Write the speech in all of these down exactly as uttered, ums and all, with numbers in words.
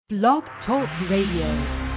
Blog Talk Radio.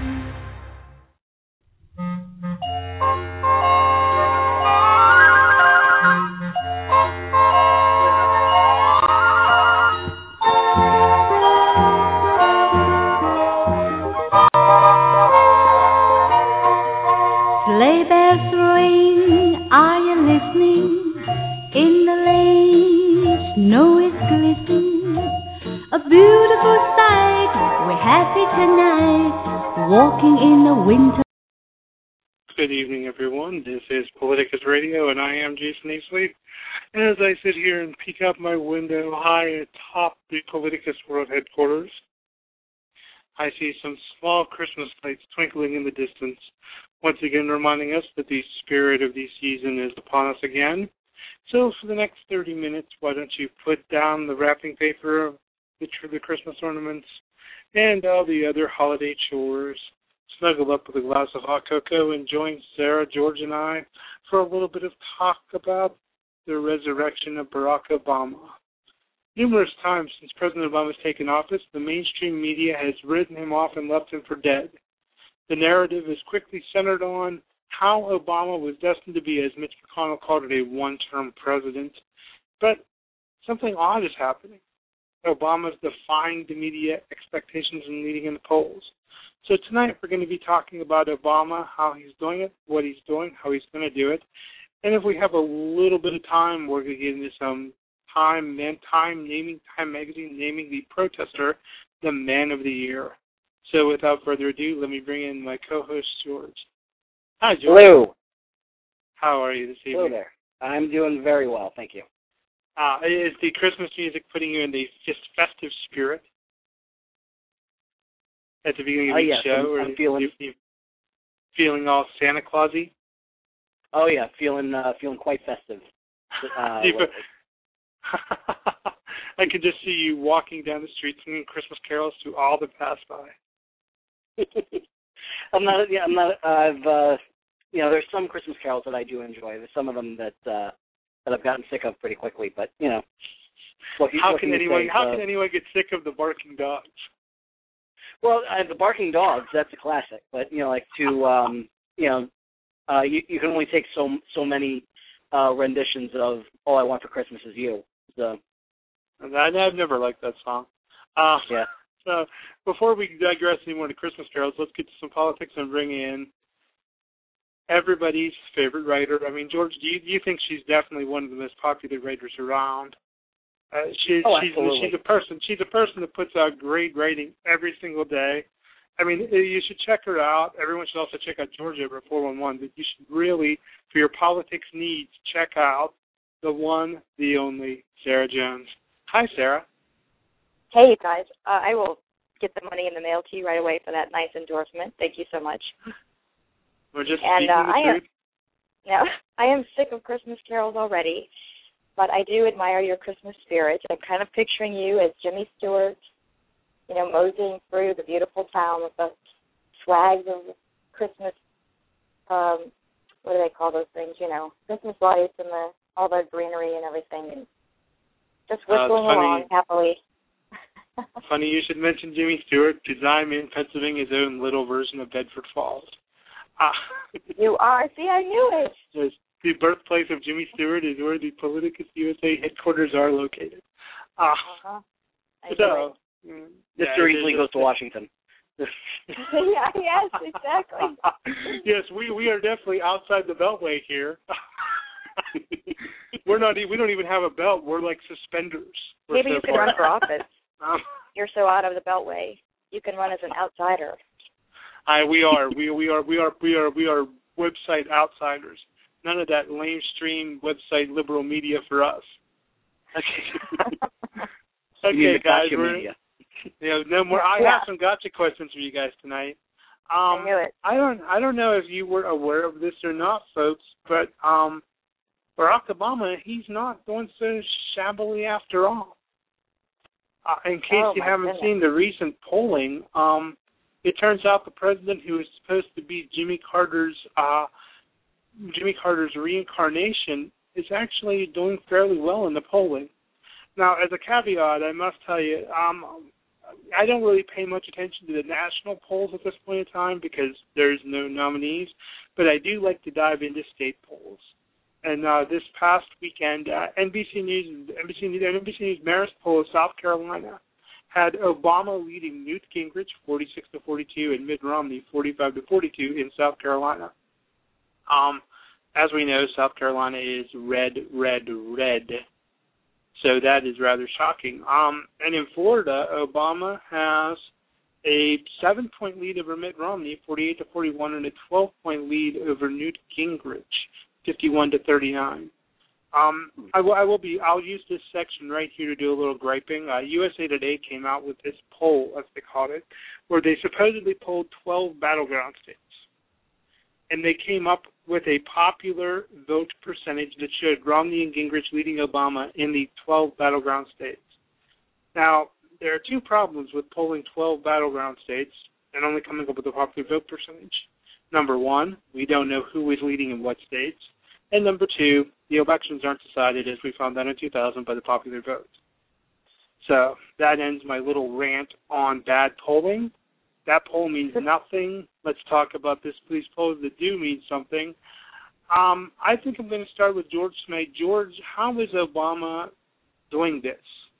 Sleigh bells ring, are you listening? In the lane, snow is glistening. A beautiful sight, we're happy tonight, walking in the winter. Good evening, everyone. This is Politicus Radio, and I am Jason Easley. And as I sit here and peek out my window high atop the Politicus World Headquarters, I see some small Christmas lights twinkling in the distance, once again reminding us that the spirit of the season is upon us again. So for the next thirty minutes, why don't you put down the wrapping paper of the, the Christmas ornaments and all the other holiday chores, snuggle up with a glass of hot cocoa, and join Sarah, George, and I for a little bit of talk about the resurrection of Barack Obama. Numerous times since President Obama has taken office, the mainstream media has written him off and left him for dead. The narrative is quickly centered on how Obama was destined to be, as Mitch McConnell called it, a one-term president. But something odd is happening. Obama's defying the media expectations and leading in the polls. So tonight we're going to be talking about Obama, how he's doing it, what he's doing, how he's going to do it. And if we have a little bit of time, we're going to get into some Time, man, Time naming, Time Magazine naming the protester the Man of the Year. So without further ado, let me bring in my co-host, George. Hi, George. Hello. How are you this evening? Hello there. I'm doing very well, thank you. Uh, is the Christmas music putting you in the festive spirit at the beginning of uh, each yes, show? I'm, I'm feeling, you, you feeling all Santa Claus-y? Oh, yeah, feeling uh, feeling quite festive. Uh, I can just see you walking down the street singing Christmas carols to all that pass by. I'm not. Yeah, I'm not. I've. Uh, you know, there's some Christmas carols that I do enjoy. There's some of them that uh, that I've gotten sick of pretty quickly. But you know, what, how what can, can anyone? say, How uh, can anyone get sick of the barking dogs? Well, uh, the barking dogs. That's a classic. But you know, like to um, you know, uh, you you can only take so so many uh, renditions of "All I Want for Christmas Is You." So. I've never liked that song. Uh, yeah. So before we digress anymore to Christmas carols, let's get to some politics and bring in everybody's favorite writer. I mean, George, do you, do you think she's definitely one of the most popular writers around? Uh, she, oh, she's, absolutely. she's a person. She's a person that puts out great writing every single day. I mean, you should check her out. Everyone should also check out Georgia over four one one. But you should really, for your politics needs, check out the one, the only Sarah Jones. Hi, Sarah. Hey, guys. Uh, I will get the money in the mail to you right away for that nice endorsement. Thank you so much. We're just and, speaking uh, the I truth. Am, now, I am sick of Christmas carols already, but I do admire your Christmas spirit. I'm kind of picturing you as Jimmy Stewart, you know, moseying through the beautiful town with the swags of Christmas, um, what do they call those things, you know, Christmas lights and the all the greenery and everything, and just whistling uh, along happily. Funny you should mention Jimmy Stewart, because I'm in Pennsylvania's own little version of Bedford Falls. Uh, you are? See, I knew it. Yes, the birthplace of Jimmy Stewart is where the Politicus U S A headquarters are located. Uh, uh-huh. I so, mm, Mister Yeah, Easley goes to Washington. yeah, yes, exactly. Yes, we, we are definitely outside the Beltway here. We're not. We don't even have a belt. We're like suspenders. We're Maybe so you could far. run for office. Um, You're so out of the Beltway. You can run as an outsider. I. We are. We. We are. We are. We are. We are website outsiders. None of that lamestream website liberal media for us. Okay, okay guys. We're, media. You know, no more. I yeah. have some gotcha questions for you guys tonight. Um, I knew it. I don't. I don't know if you were aware of this or not, folks, but um. Barack Obama, he's not doing so shabbily after all. Uh, in case oh, you haven't goodness. seen the recent polling, um, it turns out the president who is supposed to be Jimmy Carter's uh, Jimmy Carter's reincarnation is actually doing fairly well in the polling. Now, as a caveat, I must tell you, um, I don't really pay much attention to the national polls at this point in time because there's no nominees, but I do like to dive into state polls. And uh, this past weekend, uh, N B C News, N B C News, N B C News Marist poll of South Carolina had Obama leading Newt Gingrich forty-six to forty-two and Mitt Romney forty-five to forty-two in South Carolina. Um, as we know, South Carolina is red, red, red. So that is rather shocking. Um, and in Florida, Obama has a seven-point lead over Mitt Romney, forty-eight to forty-one, and a twelve-point lead over Newt Gingrich, fifty-one to thirty-nine. Um, I will, I will be. I'll use this section right here to do a little griping. Uh, U S A Today came out with this poll, as they called it, where they supposedly polled twelve battleground states, and they came up with a popular vote percentage that showed Romney and Gingrich leading Obama in the twelve battleground states. Now, there are two problems with polling twelve battleground states and only coming up with a popular vote percentage. Number one, we don't know who is leading in what states. And number two, the elections aren't decided, as we found out in two thousand, by the popular vote. So that ends my little rant on bad polling. That poll means nothing. Let's talk about this these polls that do mean something. Um, I think I'm going to start with George Smith. George, how is Obama doing this?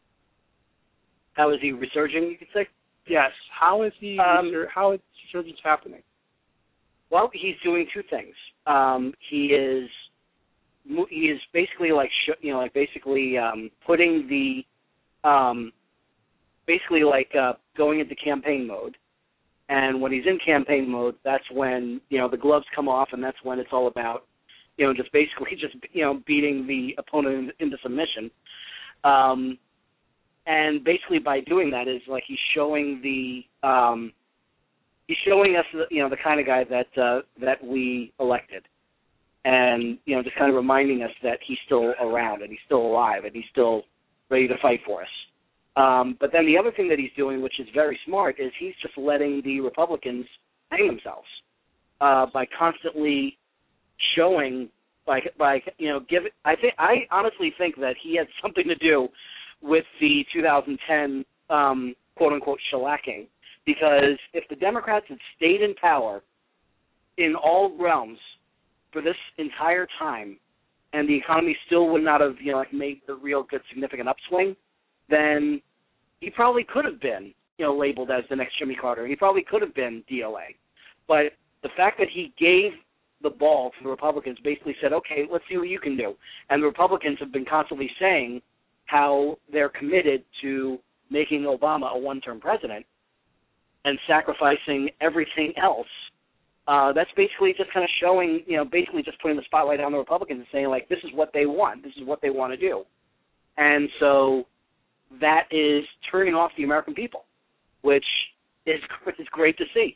How is he resurging, you could say? Yes. How is he? Um, resur- how is resurgence happening? Well, he's doing two things. Um, he is he is basically like you know like basically um, putting the um, basically like uh, going into campaign mode. And when he's in campaign mode, that's when, you know, the gloves come off, and that's when it's all about, you know, just basically just, you know, beating the opponent into submission. Um, and basically by doing that is like he's showing the, um, he's showing us, you know, the kind of guy that uh, that we elected. And, you know, just kind of reminding us that he's still around and he's still alive and he's still ready to fight for us. Um, but then the other thing that he's doing, which is very smart, is he's just letting the Republicans hang themselves uh, by constantly showing, by by you know, give. I think I honestly think that he had something to do with the two thousand ten um, quote unquote shellacking, because if the Democrats had stayed in power in all realms for this entire time, and the economy still would not have, you know, like made the real good significant upswing, then he probably could have been, you know, labeled as the next Jimmy Carter. He probably could have been D L A. But the fact that he gave the ball to the Republicans, basically said, okay, let's see what you can do. And the Republicans have been constantly saying how they're committed to making Obama a one-term president and sacrificing everything else. Uh, that's basically just kind of showing, you know, basically just putting the spotlight on the Republicans and saying, like, this is what they want. This is what they want to do. And so that is turning off the American people, which is, is great to see.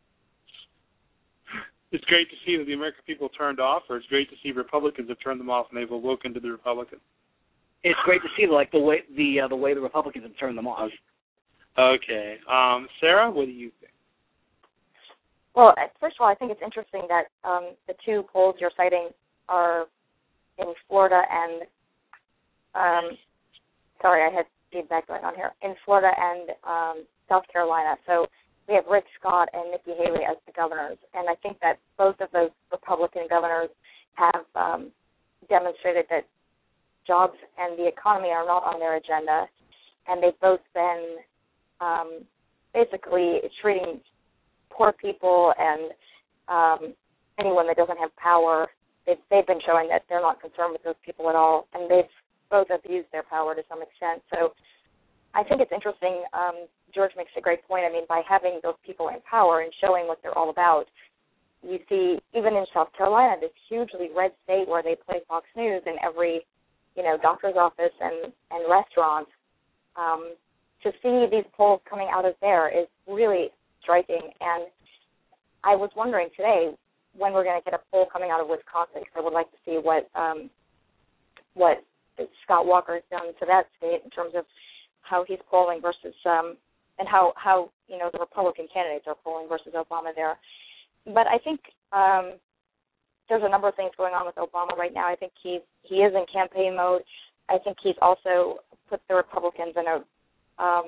It's great to see that the American people turned off, or it's great to see Republicans have turned them off and they've awoken to the Republicans? It's great to see, like, the way the uh, the way the Republicans have turned them off. Okay. Um, Sarah, what do you think? Well, first of all, I think it's interesting that um, the two polls you're citing are in Florida and um, sorry, I had feedback going on here, in Florida and um, South Carolina. So we have Rick Scott and Nikki Haley as the governors, and I think that both of those Republican governors have um, demonstrated that jobs and the economy are not on their agenda, and they've both been um, basically treating poor people and um, anyone that doesn't have power. They've, they've been showing that they're not concerned with those people at all, and they've both abused their power to some extent. So I think it's interesting. Um, George makes a great point. I mean, by having those people in power and showing what they're all about, you see, even in South Carolina, this hugely red state where they play Fox News in every, you know, doctor's office and, and restaurant, um, to see these polls coming out of there is really striking. And I was wondering today when we're going to get a poll coming out of Wisconsin, because I would like to see what um, what Scott Walker has done to that state in terms of how he's polling versus um, and how, how, you know, the Republican candidates are polling versus Obama there. But I think um, there's a number of things going on with Obama right now. I think he's, he is in campaign mode. I think he's also put the Republicans in a um,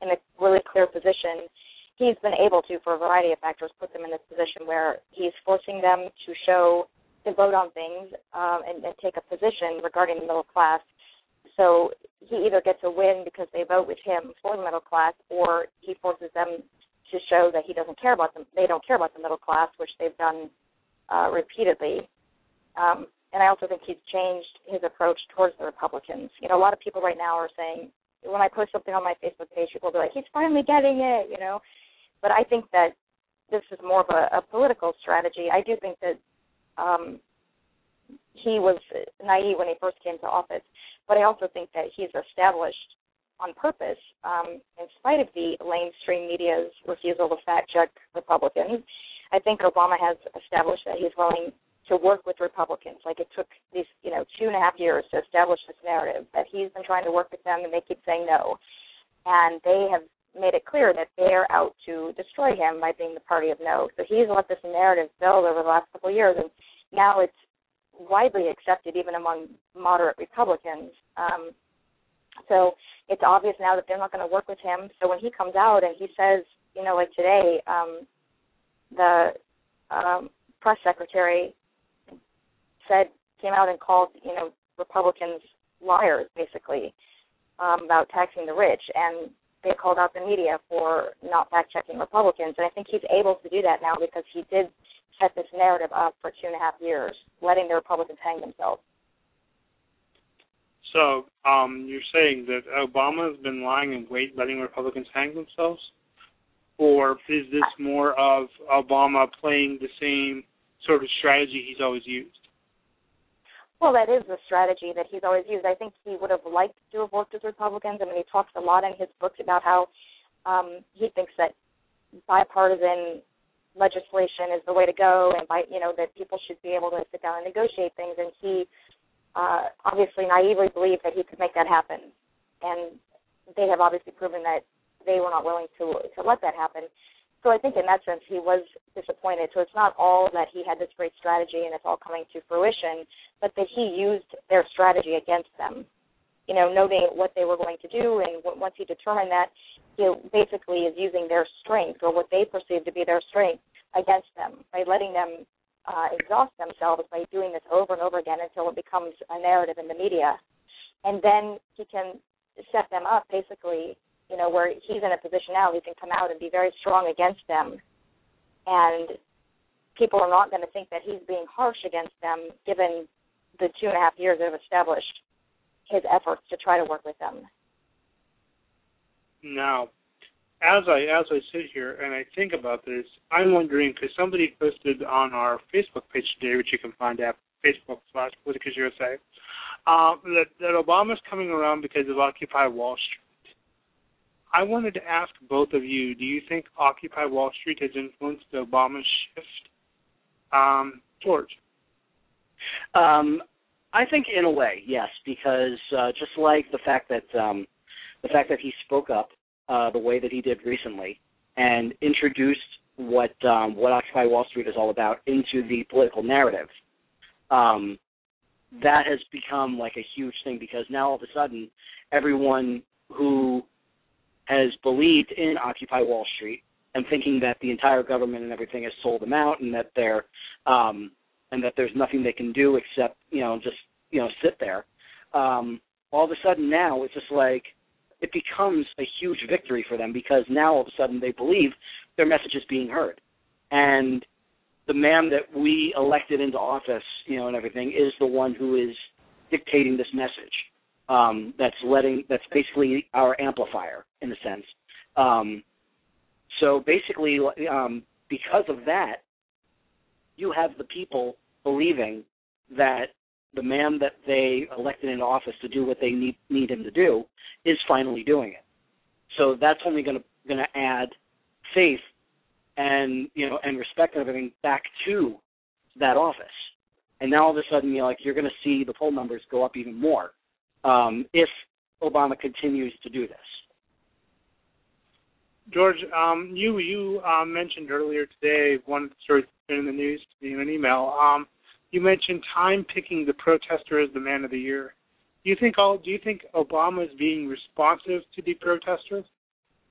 in a really clear position. He's been able to, for a variety of factors, put them in this position where he's forcing them to show, to vote on things um, and, and take a position regarding the middle class. So he either gets a win because they vote with him for the middle class, or he forces them to show that he doesn't care about them. They don't care about the middle class, which they've done uh, repeatedly. Um, and I also think he's changed his approach towards the Republicans. You know, a lot of people right now are saying, when I post something on my Facebook page, people will be like, he's finally getting it, you know. But I think that this is more of a, a political strategy. I do think that um, he was naive when he first came to office, but I also think that he's established on purpose, um, in spite of the mainstream media's refusal to fact-check Republicans. I think Obama has established that he's willing to work with Republicans. Like, it took these, you know, two and a half years to establish this narrative that he's been trying to work with them, and they keep saying no. And they have made it clear that they're out to destroy him by being the party of no. So he's let this narrative build over the last couple of years, and now it's widely accepted even among moderate Republicans. Um, so it's obvious now that they're not going to work with him. So when he comes out and he says, you know, like today, um, the um, press secretary said, came out and called, you know, Republicans liars, basically, um, about taxing the rich, and they called out the media for not fact-checking Republicans. And I think he's able to do that now because he did set this narrative up for two and a half years, letting the Republicans hang themselves. So um, you're saying that Obama has been lying in wait, letting Republicans hang themselves? Or is this more of Obama playing the same sort of strategy he's always used? Well, that is the strategy that he's always used. I think he would have liked to have worked with Republicans. I mean, he talks a lot in his books about how um, he thinks that bipartisan legislation is the way to go, and by, you know, that people should be able to sit down and negotiate things. And he uh, obviously naively believed that he could make that happen. And they have obviously proven that they were not willing to to let that happen. So I think in that sense he was disappointed. So it's not all that he had this great strategy and it's all coming to fruition, but that he used their strategy against them, you know, noting what they were going to do. And once he determined that, he basically is using their strength, or what they perceive to be their strength, against them by letting them uh, exhaust themselves by doing this over and over again until it becomes a narrative in the media. And then he can set them up, basically, you know, where he's in a position now he can come out and be very strong against them. And people are not going to think that he's being harsh against them, given the two and a half years that have established his efforts to try to work with them. Now, as I as I sit here and I think about this, I'm wondering, because somebody posted on our Facebook page today, which you can find at Facebook slash Politicus U S A, uh, that, that Obama's coming around because of Occupy Wall Street. I wanted to ask both of you, do you think Occupy Wall Street has influenced Obama's shift? Um, George? Um, I think in a way, yes, because uh, just like the fact that um, the fact that he spoke up uh, the way that he did recently and introduced what um, what Occupy Wall Street is all about into the political narrative, um, that has become like a huge thing, because now all of a sudden everyone who has believed in Occupy Wall Street and thinking that the entire government and everything has sold them out, and that they're um, and that there's nothing they can do except, you know, just, you know, sit there. Um, all of a sudden now it's just like it becomes a huge victory for them, because now all of a sudden they believe their message is being heard, and the man that we elected into office, you know, and everything is the one who is dictating this message. Um, that's letting that's basically our amplifier in a sense. Um, so basically, um, because of that, you have the people believing that the man that they elected into office to do what they need need him to do is finally doing it. So that's only going to going to add faith and, you know, and respect and everything back to that office. And now all of a sudden, you know, like, you're going to see the poll numbers go up even more. Um, if Obama continues to do this. George, um, you you uh, mentioned earlier today, one of the stories that's been in the news in an email, um, you mentioned Time picking the protester as the man of the year. Do you think all? Do you think Obama is being responsive to the protesters?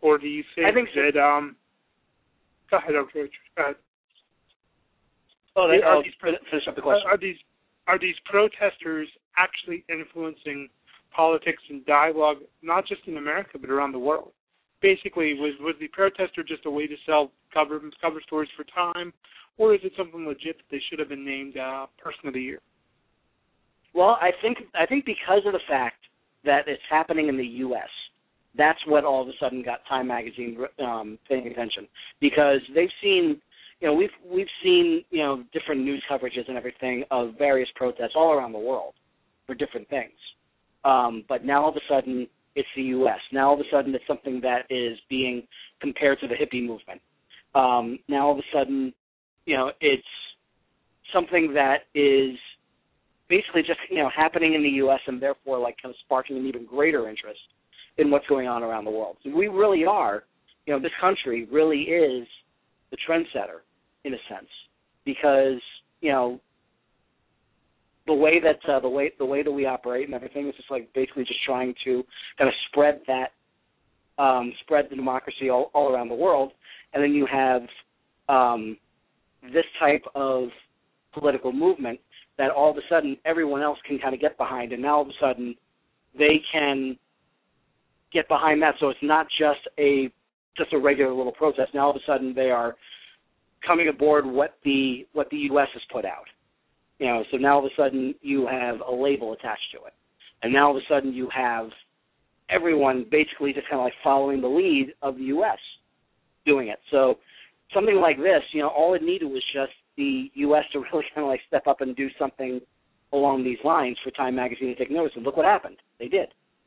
or do you think, I think that? Um, go ahead, okay, go ahead. Oh, they, are oh these, finish up the question. Are these are these protesters actually influencing politics and dialogue, not just in America but around the world? Basically, was was the protester just a way to sell cover cover stories for Time, or is it something legit that they should have been named uh, Person of the Year? Well, I think I think because of the fact that it's happening in the U S, that's what all of a sudden got Time Magazine um, paying attention, because they've seen, you know, we've we've seen, you know, different news coverages and everything of various protests all around the world for different things. Um, but now all of a sudden it's the U S. Now all of a sudden it's something that is being compared to the hippie movement. Um, now all of a sudden, you know, it's something that is basically just, you know, happening in the U S and therefore like kind of sparking an even greater interest in what's going on around the world. So we really are, you know, this country really is the trendsetter in a sense, because, you know, the way that uh, the way the way that we operate and everything is just like basically just trying to kind of spread that um, spread the democracy all, all around the world, and then you have um, this type of political movement that all of a sudden everyone else can kind of get behind, and now all of a sudden they can get behind that. So it's not just a just a regular little protest. Now all of a sudden they are coming aboard what the what the U S has put out. You know, so now all of a sudden you have a label attached to it. And now all of a sudden you have everyone basically just kind of like following the lead of the U S doing it. So something like this, you know, all it needed was just the U S to really kind of like step up and do something along these lines for Time Magazine to take notice. And look what happened. They did.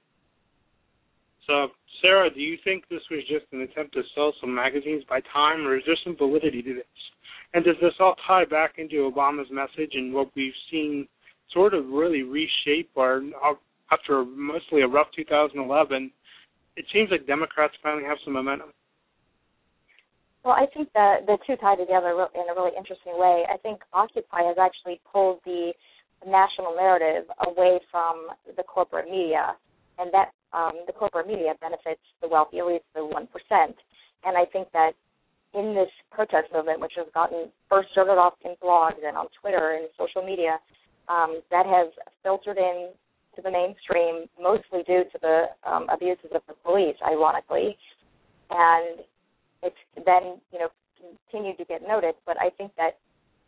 So, Sarah, do you think this was just an attempt to sell some magazines by Time, or is there some validity to this? And does this all tie back into Obama's message and what we've seen sort of really reshape our, after mostly a rough two thousand eleven, it seems like Democrats finally have some momentum? Well, I think that the two tie together in a really interesting way. I think Occupy has actually pulled the national narrative away from the corporate media, and that um, the corporate media benefits the wealthy, at least the one percent. And I think that in this protest movement, which has gotten first started off in blogs and on Twitter and social media, um, that has filtered in to the mainstream, mostly due to the um, abuses of the police, ironically, and it's then, you know, continued to get noticed. But I think that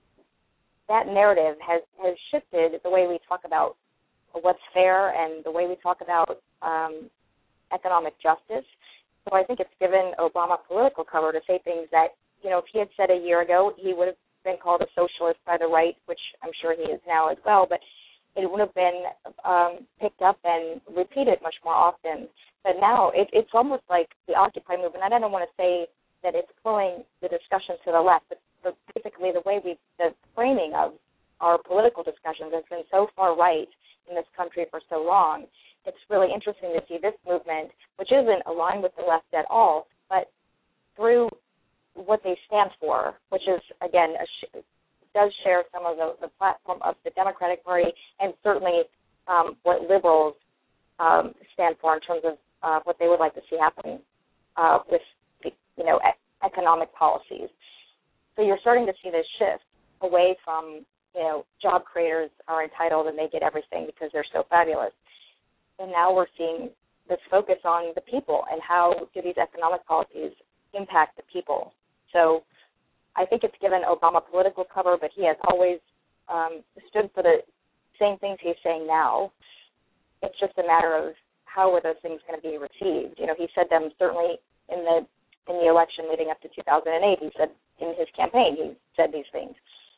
that narrative has, has shifted the way we talk about what's fair and the way we talk about um, economic justice. So I think it's given Obama political cover to say things that, you know, if he had said a year ago, he would have been called a socialist by the right, which I'm sure he is now as well, but it would have been um, picked up and repeated much more often. But now it, it's almost like the Occupy movement, and I don't want to say that it's pulling the discussion to the left, but, but basically the way we, the framing of our political discussions has been so far right in this country for so long. It's really interesting to see this movement, which isn't aligned with the left at all, but through what they stand for, which is, again, a sh- does share some of the, the platform of the Democratic Party and certainly um, what liberals um, stand for in terms of uh, what they would like to see happen uh, with, the, you know, e- economic policies. So you're starting to see this shift away from, you know, job creators are entitled and they get everything because they're so fabulous. And now we're seeing this focus on the people and how do these economic policies impact the people. So I think it's given Obama political cover, but he has always um, stood for the same things he's saying now. It's just a matter of how are those things going to be received. You know, he said them certainly in the in the election leading up to two thousand eight. He said in his campaign he said these things.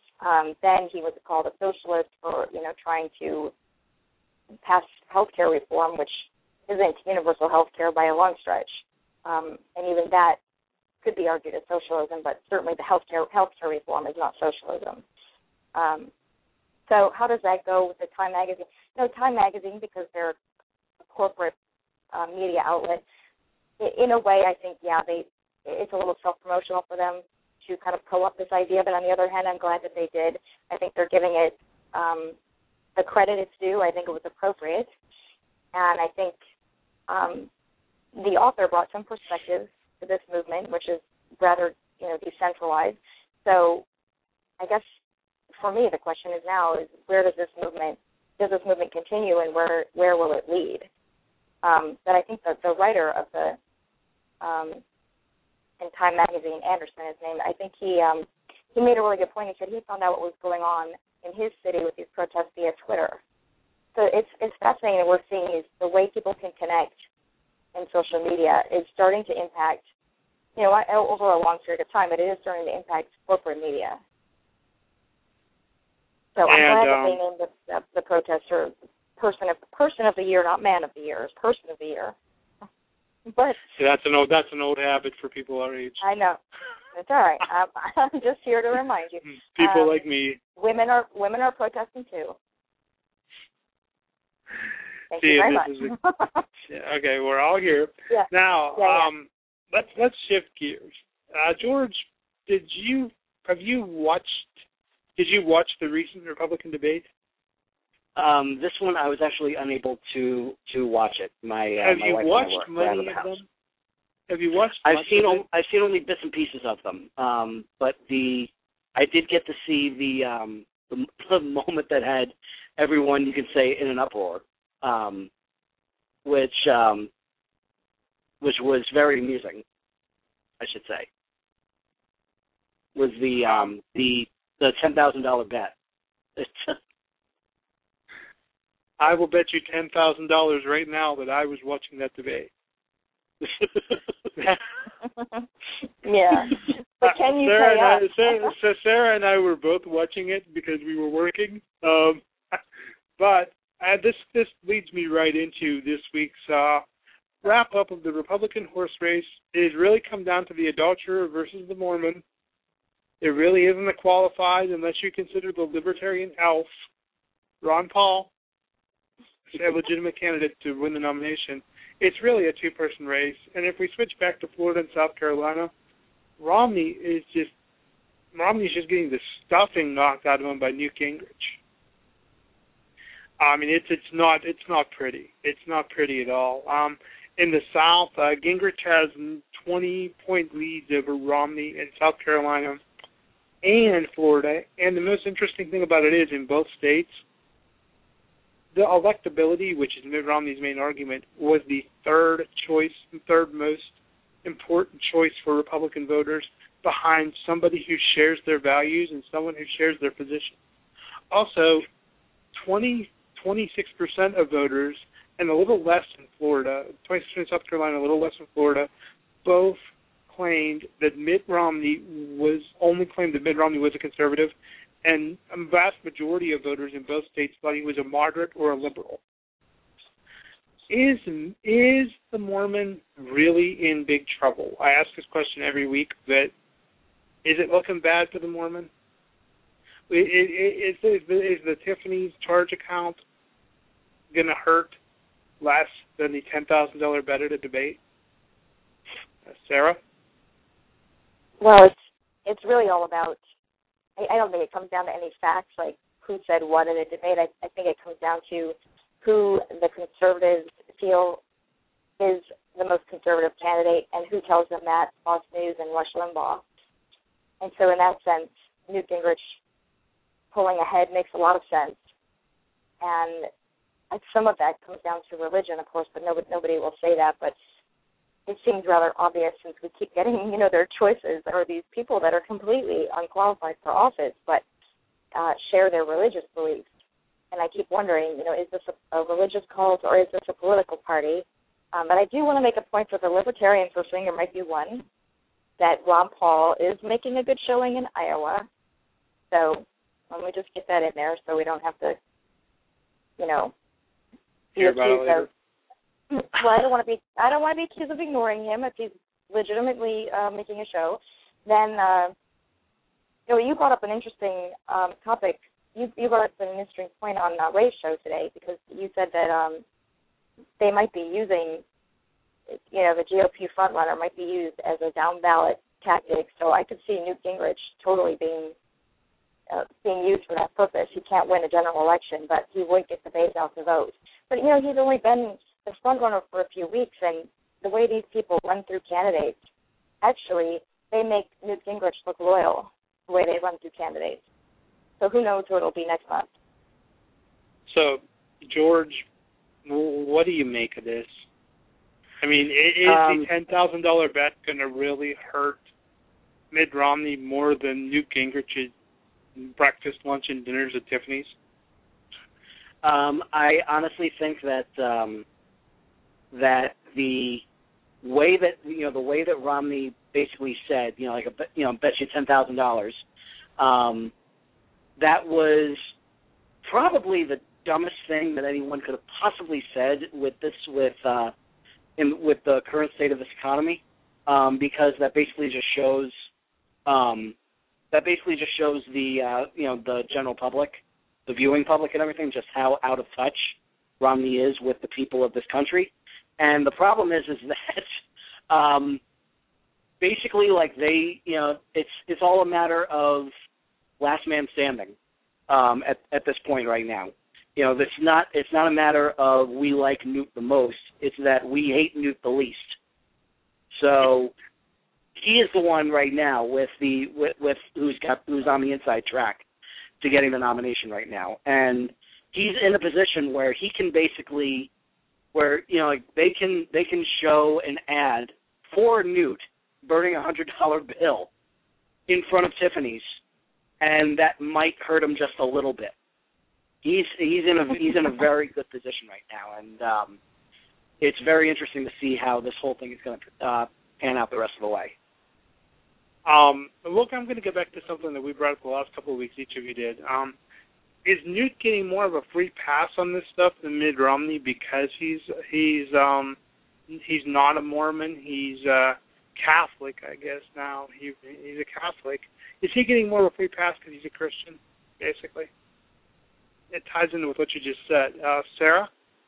Um, then he was called a socialist for, you know, trying to pass health care reform, which isn't universal health care by a long stretch. Um, and even that could be argued as socialism, but certainly the health care, health care reform is not socialism. Um, so how does that go with the Time Magazine? No, Time Magazine, because they're a corporate uh, media outlet, in a way I think, yeah, they it's a little self-promotional for them to kind of pull up this idea, but on the other hand, I'm glad that they did. I think they're giving it um, the credit it's due. I think it was appropriate. And I think um, the author brought some perspective to this movement, which is rather, you know, decentralized. So I guess for me the question is now is where does this movement does this movement continue and where where will it lead? Um, but I think that the writer of the um, in Time magazine, Anderson is named, I think he um, he made a really good point. He said he found out what was going on in his city with these protests via Twitter. So it's it's fascinating that we're seeing is the way people can connect in social media is starting to impact, you know, over a long period of time, but it is starting to impact corporate media. So I'm and, glad that um, they named the, the, the protester person of person of the year, not man of the year, it's person of the year. But that's an old that's an old habit for people our age. I know. It's all right. I'm, I'm just here to remind you. People um, like me. Women are women are protesting too. Thank See, you very this much. Is a, yeah, okay, we're all here. Yeah. Now, yeah, yeah. um, let's let's shift gears. Uh, George, did you have you watched? Did you watch the recent Republican debate? Um, this one I was actually unable to to watch it. My uh, have my you wife watched and I were, were out many of the of house. them? Have you watched? I've much seen of o- it? I've seen only bits and pieces of them, um, but the I did get to see the, um, the the moment that had everyone, you could say, in an uproar, um, which um, which was very amusing, I should say. Was the um, the the ten thousand dollar bet? I will bet you ten thousand dollars right now that I was watching that debate. Yeah, but can you Sarah pay and I, up? Sarah, so Sarah and I were both watching it because we were working. Um, but uh, this this leads me right into this week's uh, wrap up of the Republican horse race. It has really come down to the adulterer versus the Mormon. It really isn't a qualified unless you consider the libertarian elf, Ron Paul, a legitimate candidate to win the nomination. It's really a two-person race. And if we switch back to Florida and South Carolina, Romney is just Romney's just getting the stuffing knocked out of him by Newt Gingrich. I mean, it's it's not it's not pretty. It's not pretty at all. Um, in the South, uh, Gingrich has twenty-point leads over Romney in South Carolina and Florida. And the most interesting thing about it is, in both states, the electability, which is Mitt Romney's main argument, was the third choice, third most important choice for Republican voters, behind somebody who shares their values and someone who shares their position. Also, twenty, twenty-six percent of voters, and a little less in Florida, twenty-six percent in South Carolina, a little less in Florida, both claimed that Mitt Romney was, only claimed that Mitt Romney was a conservative, and a vast majority of voters in both states thought he was a moderate or a liberal. Is is the Mormon really in big trouble? I ask this question every week, but is it looking bad for the Mormon? Is, is, is the Tiffany's charge account going to hurt less than the ten thousand dollars bet at a debate? Uh, Sarah? Well, it's it's really all about, I don't think it comes down to any facts, like who said what in a debate. I, I think it comes down to who the conservatives feel is the most conservative candidate and who tells them that, Fox News and Rush Limbaugh. And so in that sense, Newt Gingrich pulling ahead makes a lot of sense. And some of that comes down to religion, of course, but nobody, nobody will say that. But it seems rather obvious since we keep getting, you know, their choices or these people that are completely unqualified for office but uh, share their religious beliefs. And I keep wondering, you know, is this a, a religious cult or is this a political party? Um, but I do want to make a point for the libertarians listening, there might be one, that Ron Paul is making a good showing in Iowa. So let me just get that in there so we don't have to, you know, be Hear about it accused later. of. Well, I don't want to be. I don't want to be accused of ignoring him if he's legitimately uh, making a show. Then, uh, you know, you brought up an interesting um, topic. You, you brought up an interesting point on uh, Ray's show today because you said that um, they might be using, you know, the G O P frontrunner might be used as a down ballot tactic. So I could see Newt Gingrich totally being uh, being used for that purpose. He can't win a general election, but he would get the base out to vote. But you know, he's only been the front runner for a few weeks, and the way these people run through candidates, actually, they make Newt Gingrich look loyal the way they run through candidates. So who knows who it'll be next month. So, George, what do you make of this? I mean, is Um, the ten thousand dollars bet going to really hurt Mitt Romney more than Newt Gingrich's breakfast, lunch, and dinners at Tiffany's? Um, I honestly think that um, that the way that you know the way that Romney basically said, you know, like a you know, bet you ten thousand dollars, um, that was probably the dumbest thing that anyone could have possibly said with this with uh, in with the current state of this economy, um, because that basically just shows um, that basically just shows the uh, you know the general public, the viewing public, and everything, just how out of touch Romney is with the people of this country. And the problem is, is that um, basically, like they, you know, it's it's all a matter of last man standing um, at at this point right now. You know, it's not it's not a matter of we like Newt the most. It's that we hate Newt the least. So he is the one right now with the with, with who's got who's on the inside track to getting the nomination right now, and he's in a position where he can basically, where you know, like they can they can show an ad for Newt burning a hundred dollar bill in front of Tiffany's, and that might hurt him just a little bit. He's he's in a he's in a very good position right now, and um, it's very interesting to see how this whole thing is going to uh, pan out the rest of the way. Um, look, I'm going to get back to something that we brought up the last couple of weeks. Each of you did. Um, is Newt getting more of a free pass on this stuff than Mitt Romney because he's he's um, he's not a Mormon? He's uh, Catholic, I guess now. He he's a Catholic. Is he getting more of a free pass because he's a Christian, basically? It ties into with what you just said. Uh, Sarah?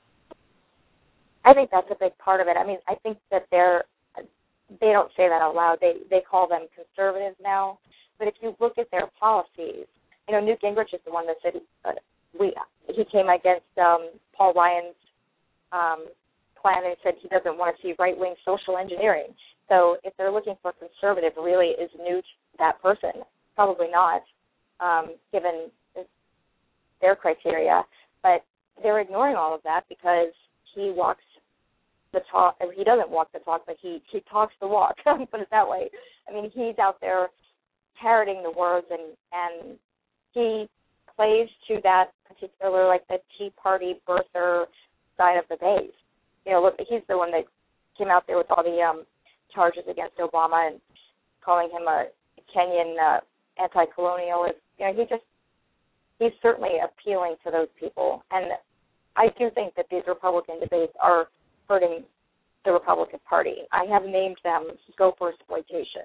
I think that's a big part of it. I mean, I think that they're, they don't say that out loud. They they call them conservatives now. But if you look at their policies, you know, Newt Gingrich is the one that said uh, we he came against um, Paul Ryan's um, plan and said he doesn't want to see right-wing social engineering. So if they're looking for conservative, really, is Newt that person? Probably not, um, given their criteria. But they're ignoring all of that because he walks the talk. He doesn't walk the talk, but he, he talks the walk, put it that way. I mean, he's out there parroting the words, and, and he plays to that particular, like, the Tea Party birther side of the base. You know, look, he's the one that came out there with all the um, charges against Obama and calling him a Kenyan uh, anti-colonialist. You know, he just, he's certainly appealing to those people. And I do think that these Republican debates are hurting the Republican Party. I have named them Gopher exploitation.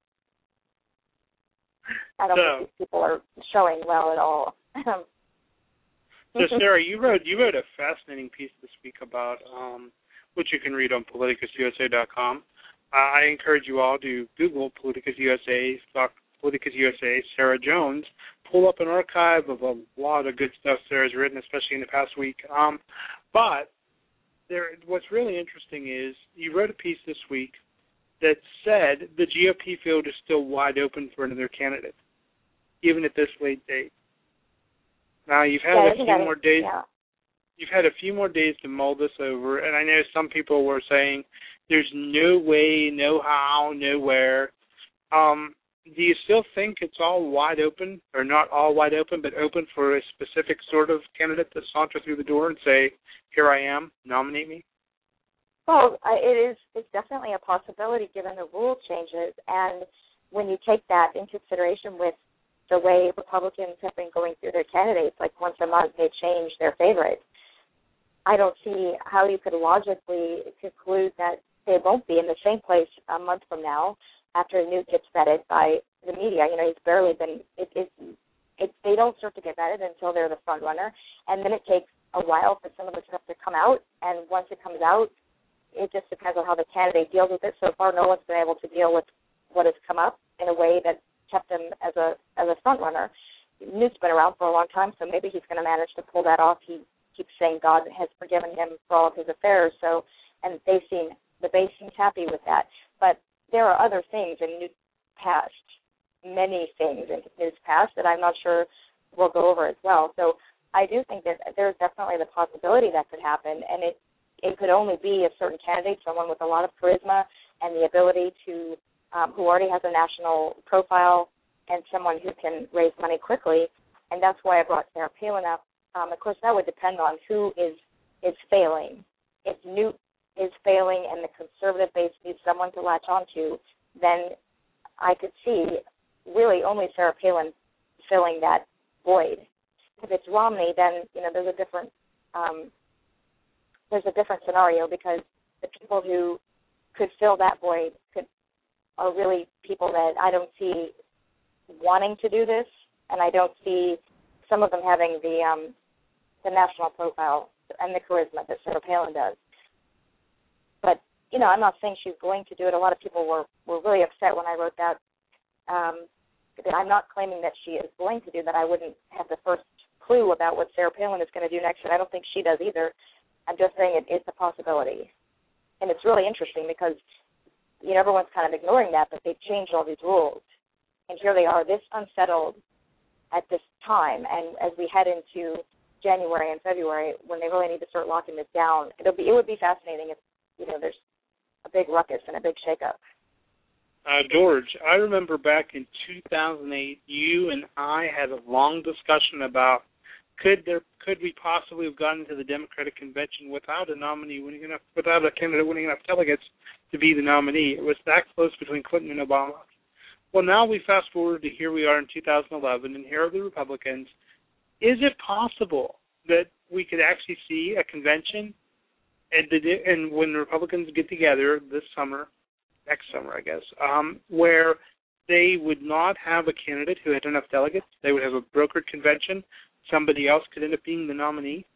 I don't so, think these people are showing well at all. So, Sarah, you wrote you wrote a fascinating piece this week about um, which you can read on politicus u s a dot com. Uh, I encourage you all to Google Politicus U S A, Politicus U S A, Sarah Jones. Pull up an archive of a lot of good stuff Sarah's written, especially in the past week. Um, but there, what's really interesting is you wrote a piece this week that said the G O P field is still wide open for another candidate, even at this late date. Now, you've had yeah, a few more days. Yeah. You've had a few more days to mull this over, and I know some people were saying there's no way, no how, nowhere. Um, do you still think it's all wide open, or not all wide open, but open for a specific sort of candidate to saunter through the door and say, here I am, nominate me? Well, I- it is it's definitely a possibility given the rule changes, and when you take that in consideration with the way Republicans have been going through their candidates, like once a month they change their favorite, I don't see how you could logically conclude that they won't be in the same place a month from now after Newt gets vetted by the media. You know, he's barely been, it, it, it, they don't start to get vetted until they're the front runner, and then it takes a while for some of the stuff to come out, and once it comes out, it just depends on how the candidate deals with it. So far, no one's been able to deal with what has come up in a way that kept him as a as a front runner. Newt's been around for a long time, so maybe he's going to manage to pull that off. He keeps saying God has forgiven him for all of his affairs, so and they seem the base seems happy with that. But there are other things in Newt's past, many things in Newt's past that I'm not sure we'll go over as well. So I do think that there's definitely the possibility that could happen, and it, it could only be a certain candidate, someone with a lot of charisma and the ability to, um, who already has a national profile, and someone who can raise money quickly. And that's why I brought Sarah Palin up. Um, of course, that would depend on who is is failing. If Newt is failing and the conservative base needs someone to latch onto, then I could see really only Sarah Palin filling that void. If it's Romney, then you know there's a different um, there's a different scenario, because the people who could fill that void could are really people that I don't see wanting to do this, and I don't see some of them having the um, the national profile and the charisma that Sarah Palin does. But, you know, I'm not saying she's going to do it. A lot of people were, were really upset when I wrote that. Um, that I'm not claiming that she is going to do that. I wouldn't have the first clue about what Sarah Palin is going to do next, and I don't think she does either. I'm just saying it, it's a possibility. And it's really interesting because, you know, everyone's kind of ignoring that, but they've changed all these rules. And here they are, this unsettled at this time. And as we head into January and February, when they really need to start locking this down, it'll be it would be fascinating if, you know, there's a big ruckus and a big shakeup. Uh, George, I remember back in two thousand eight, you and I had a long discussion about could there could we possibly have gotten to the Democratic convention without a nominee winning enough, without a candidate winning enough delegates to be the nominee. It was that close between Clinton and Obama. Well, now we fast forward to here we are in two thousand eleven, and here are the Republicans. Is it possible that we could actually see a convention, and, the, and when the Republicans get together this summer, next summer, I guess, um, where they would not have a candidate who had enough delegates? They would have a brokered convention. Somebody else could end up being the nominee?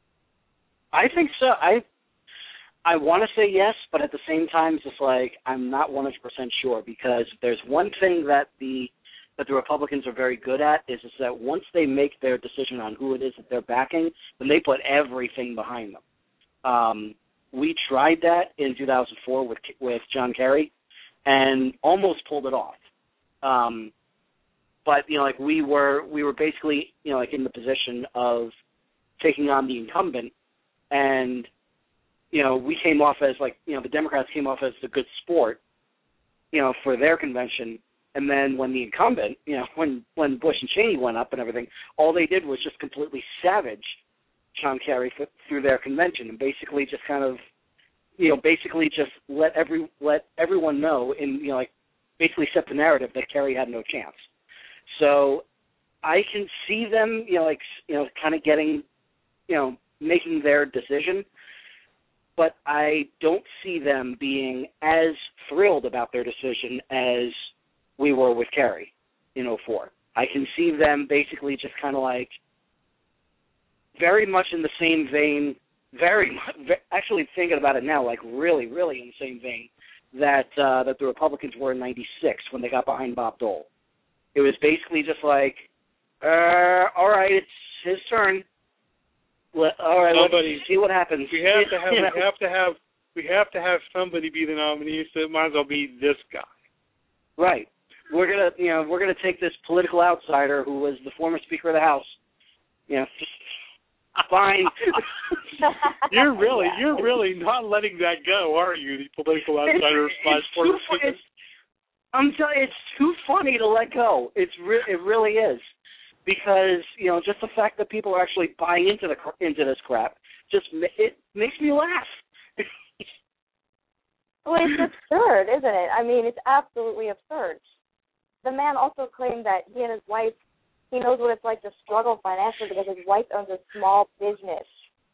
I think so. I I want to say yes, but at the same time, it's just like I'm not one hundred percent sure, because there's one thing that the that the Republicans are very good at is, is that once they make their decision on who it is that they're backing, then they put everything behind them. Um, we tried that in two thousand four with with John Kerry and almost pulled it off. Um, but you know, like we were we were basically you know like in the position of taking on the incumbent, and you know we came off as like you know the Democrats came off as a good sport, you know, for their convention. And then when the incumbent, you know, when, when Bush and Cheney went up and everything, all they did was just completely savage John Kerry f- through their convention, and basically just kind of, you know, basically just let every let everyone know, and you know, like basically set the narrative that Kerry had no chance. So I can see them, you know, like you know, kind of getting, you know, making their decision, but I don't see them being as thrilled about their decision as we were with Kerry in oh four. I can see them basically just kind of like very much in the same vein, very much, actually thinking about it now, like really, really in the same vein that uh, that the Republicans were in ninety-six when they got behind Bob Dole. It was basically just like, uh, all right, it's his turn. Let, all right, somebody, let's see what happens. We have to have, we have to have, we have to have somebody be the nominee, so it might as well be this guy. Right. We're gonna, you know, we're gonna take this political outsider who was the former Speaker of the House. You know, just fine. You're really, you're really not letting that go, are you? The political outsider slash former Speaker. I'm telling you, it's too funny to let go. It's re- it really is, because you know, just the fact that people are actually buying into the into this crap just it makes me laugh. Well, it's absurd, isn't it? I mean, it's absolutely absurd. The man also claimed that he and his wife, he knows what it's like to struggle financially because his wife owns a small business.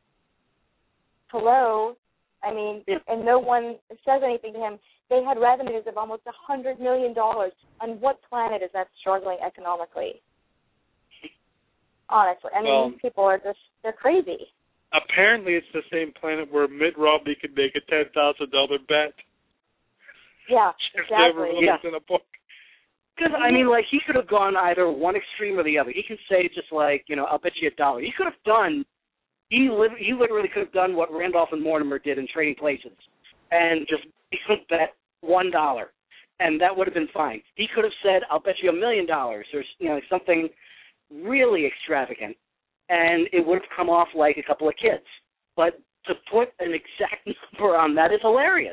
Hello? I mean, and no one says anything to him. They had revenues of almost one hundred million dollars. On what planet is that struggling economically? Honestly. I mean, well, these people are just, they're crazy. Apparently it's the same planet where Mitt Romney could make a ten thousand dollars bet. Yeah, exactly. Yeah. In a book. Because, I mean, like, he could have gone either one extreme or the other. He can say just like, you know, I'll bet you a dollar. He could have done, he, li- he literally could have done what Randolph and Mortimer did in Trading Places and just bet one dollar. and that would have been fine. He could have said, "I'll bet you a million dollars," or you know, something really extravagant, and it would have come off like a couple of kids. But to put an exact number on that is hilarious.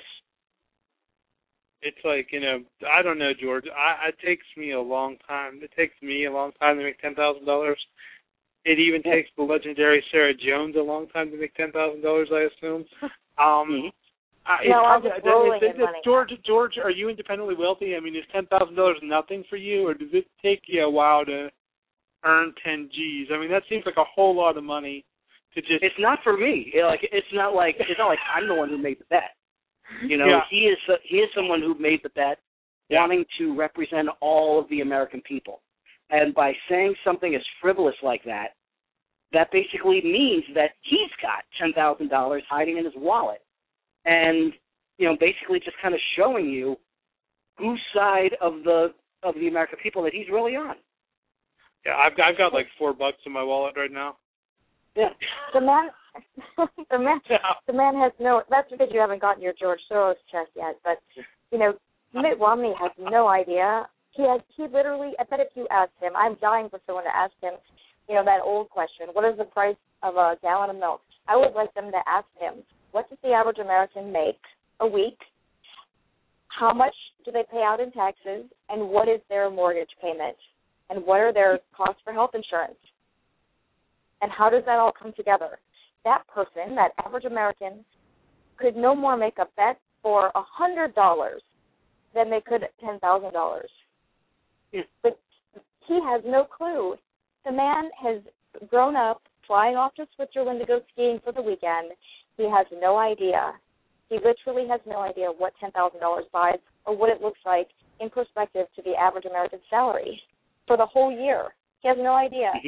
It's like, you know, I don't know, George. I, it takes me a long time. It takes me a long time to make ten thousand dollars. It even yeah. takes the legendary Sarah Jones a long time to make ten thousand dollars, I assume. Um, mm-hmm. uh, no, I'm just rolling in money. George, George, are you independently wealthy? I mean, is ten thousand dollars nothing for you, or does it take you a while to earn ten G's? I mean, that seems like a whole lot of money to just. It's not for me. You know, like it's not like it's not like I'm the one who made the bet. You know, yeah. he is he is someone who made the bet, yeah. wanting to represent all of the American people. And by saying something as frivolous like that, that basically means that he's got ten thousand dollars hiding in his wallet. And, you know, basically just kind of showing you whose side of the of the American people that he's really on. Yeah, I've got, I've got like four bucks in my wallet right now. Yeah. The man, the man, yeah. the man has no. That's because you haven't gotten your George Soros check yet. But you know, Mitt Romney has no idea. He has. He literally. I bet if you asked him, I'm dying for someone to ask him. You know that old question: what is the price of a gallon of milk? I would like them to ask him, what does the average American make a week? How much do they pay out in taxes? And what is their mortgage payment? And what are their costs for health insurance? And how does that all come together? That person, that average American, could no more make a bet for one hundred dollars than they could ten thousand dollars. Yeah. But he has no clue. The man has grown up flying off to Switzerland to go skiing for the weekend. He has no idea. He literally has no idea what ten thousand dollars buys or what it looks like in perspective to the average American salary for the whole year. He has no idea. Mm-hmm.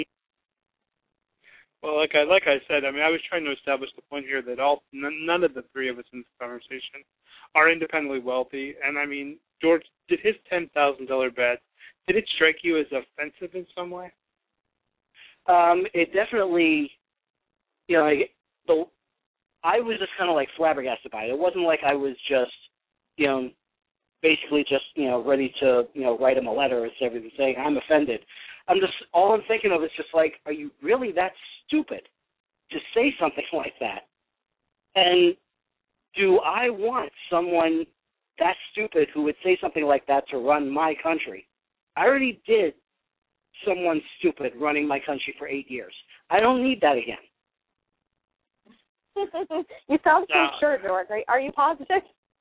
Well, like I like I said, I mean, I was trying to establish the point here that all n- none of the three of us in this conversation are independently wealthy. And I mean, George, did his ten thousand dollar bet, did it strike you as offensive in some way? Um, it definitely, you know, like, the I was just kind of like flabbergasted by it. It wasn't like I was just, you know, basically just, you know, ready to, you know, write him a letter or everything saying I'm offended. I'm just, all I'm thinking of is just like, are you really that stupid to say something like that? And do I want someone that stupid who would say something like that to run my country? I already did someone stupid running my country for eight years. I don't need that again. You sound so no. sure, George. Are, are you positive?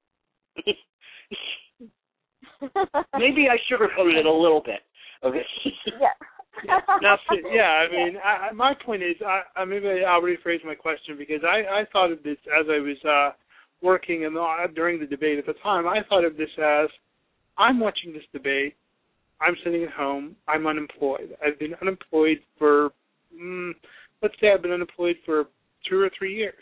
Maybe I sugarcoated it a little bit. Okay. Yeah. Now, yeah, I mean, I, my point is, I, I maybe I'll rephrase my question because I, I thought of this as I was uh, working in the, during the debate at the time. I thought of this as I'm watching this debate. I'm sitting at home. I'm unemployed. I've been unemployed for, mm, let's say I've been unemployed for two or three years.